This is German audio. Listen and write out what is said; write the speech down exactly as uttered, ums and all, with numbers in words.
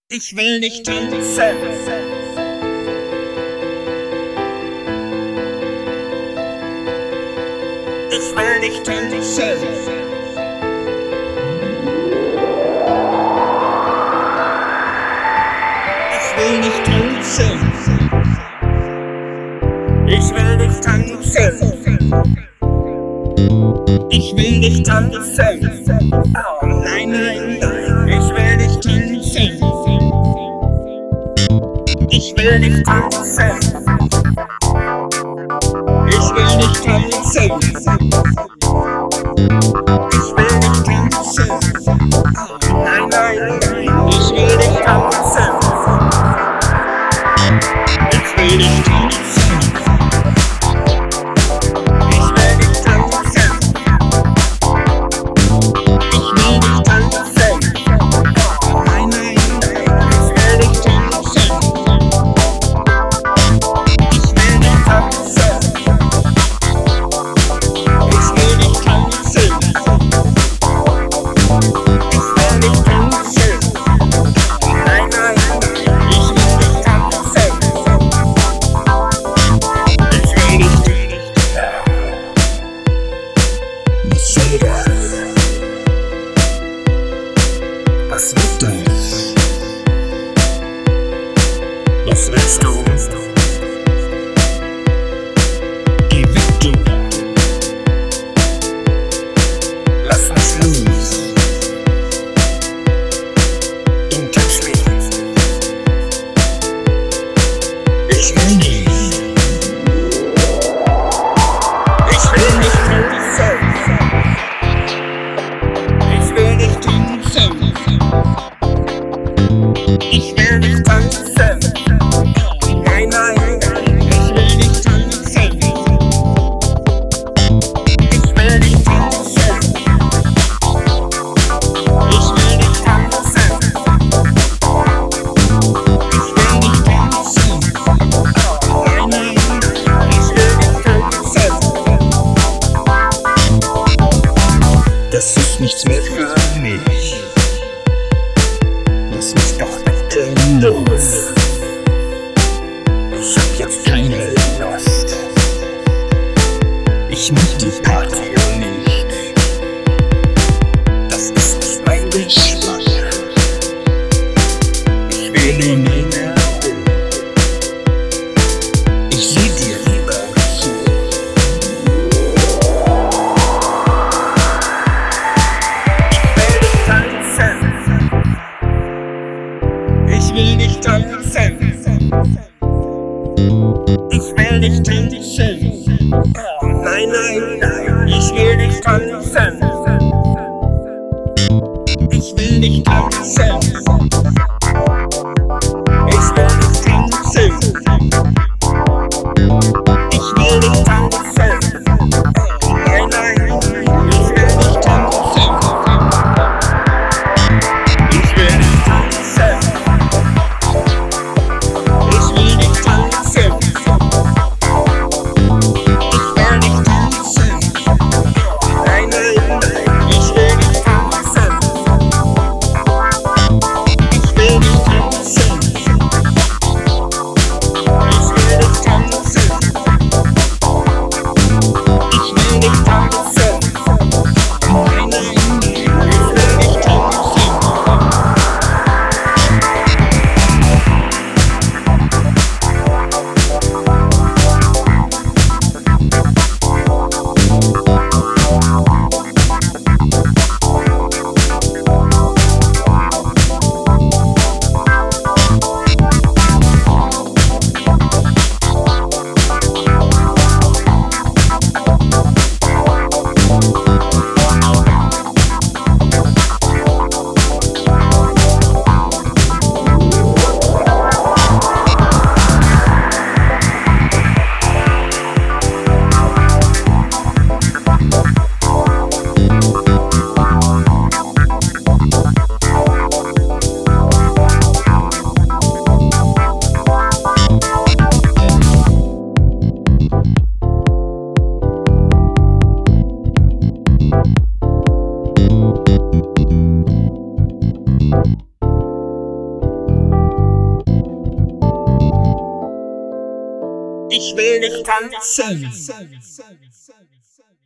Ich will nicht tanzen. Ich will nicht tanzen. Ich will nicht tanzen. Ich will nicht tanzen. Ich will nicht tanzen. Oh nein, nein, nein. Ich will nicht tanzen. Ich will nicht tanzen. Ich will nicht tanzen. Ich will nicht tanzen. Oh nein, nein, nein. Ich will nicht tanzen. Ich will nicht tanzen. Ich will nicht tanzen. Ich will nicht tanzen. Oh nein, nein, nein. Ich will nicht tanzen. Ich will nicht tanzen. Ich will nicht tanzen. Ich will nicht tanzen. Nein, nein, nein. Ich will nicht tanzen. Ich will nicht. Was soll das? Was wird das? Was willst du? Geh weg, du. Lass mich los. Don't touch me. Ich will nicht. Ich will nicht tanzen. Ich will nicht tanzen. Ich will nicht tanzen. Nein, nein, nein. Ich will nicht tanzen. Ich will nicht tanzen. Ich will nicht tanzen. Ich will nicht tanzen. Nein, nein, nein. Ich will nicht tanzen. Das ist nichts mehr für mich. Lass mich doch bitte los. Ich hab jetzt keine Lust. Ich mach die Party nicht. Das ist nicht mein Geschmack. Ich will nur mehr. Ich seh dir lieber zu. Ich will nicht tanzen. Ich will nicht tanzen. Oh nein, nein, nein. Ich will nicht tanzen. Ich will nicht tanzen. Ich will nicht tanzen. Ich will nicht tanzen. Oh nein, nein, nein. Ich will nicht tanzen. Ich will nicht tanzen. Ich will nicht tanzen. Ich will nicht tanzen. Nein, nein, nein. Ich will nicht tanzen. Ich ich will nicht tanzen.